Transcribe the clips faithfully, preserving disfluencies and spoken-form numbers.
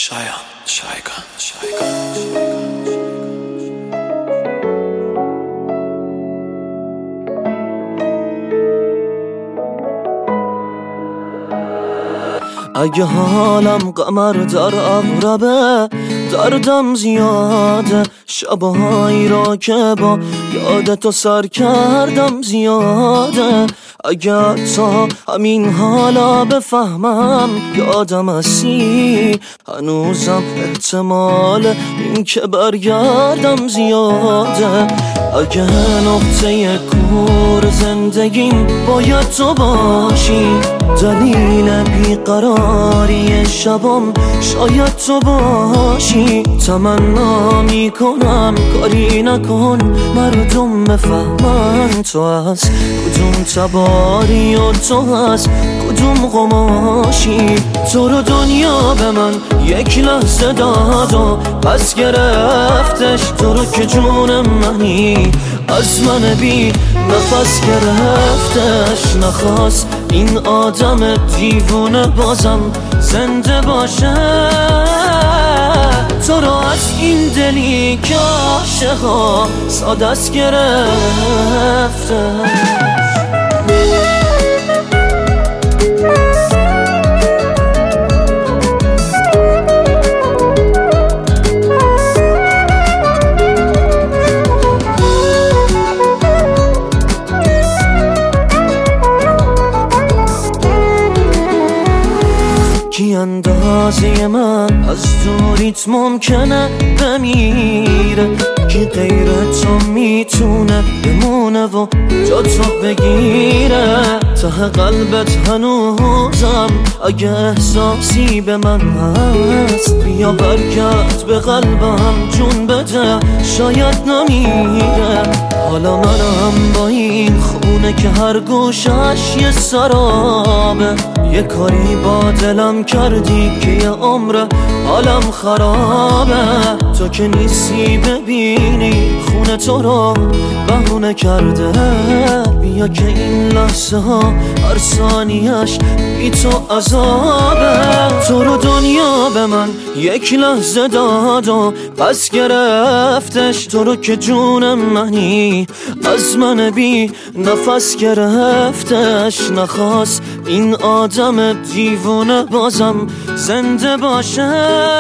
Shayan, Shaigan, Shaigan. اگه حالم قمر در اغربه، دردم زیاده، شبایی را که با یادتو سر کردم زیاده. اگه تا همین حالا بفهمم یادم هستی، هنوزم احتمال این که برگردم زیاده. اگه نقطه کور زندگیم باید تو باشی، دلیل بیقراری شبم شاید تو باشی. تمنا میکنم کاری نکن مردم بفهمن تو از کدوم تباری و تو از کدوم قماشی. تو رو دنیا به من یک لحظه داد و پس گرفتش، تو رو که جون منی از من بی نفس گرفتش. نخواست این آدم دیوونه بازم زنده باشه، تو رو از این دلی که عاشقا سادس گرفته. کی اندازه من از دوریت ممکنه بمیره، کی غیر تو میتونه بمونه و جا تو بگیره. ته قلبت هنوزم اگه احساسی به من هست، بیا برگرد به قلبم جون بده شاید نمیره. حالا منم با این خونه که هر گوشش یه سرابه، یه کاری با دلم کردی که یه عمر حالم خرابه. تو که نیستی ببینی خونه تو رو بهونه کرده، بیا که این لحظه ها هر ثانیش بی تو عذابه. تو رو دنیا به من یک لحظه داد و پس گرفتش، تو رو که جون منی از من بی نفس گرفتش. نخواست این آدم دیوونه بازم زنده باشه،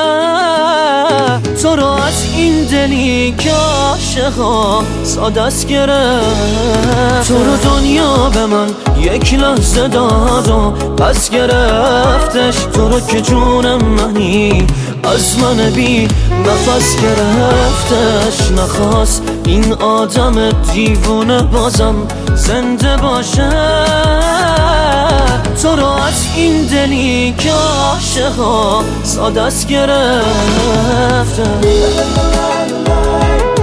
تو رو از این دلی که عاشقا سادس گرفت. تو رو دنیا به من یک لحظه داد و پس گرفتش، تو رو که جون منی از من بی نفس گرفتش. نخواست این آدم دیوونه بازم زنده باشه، تو رو از این دلی که عاشقا سادس گرفته.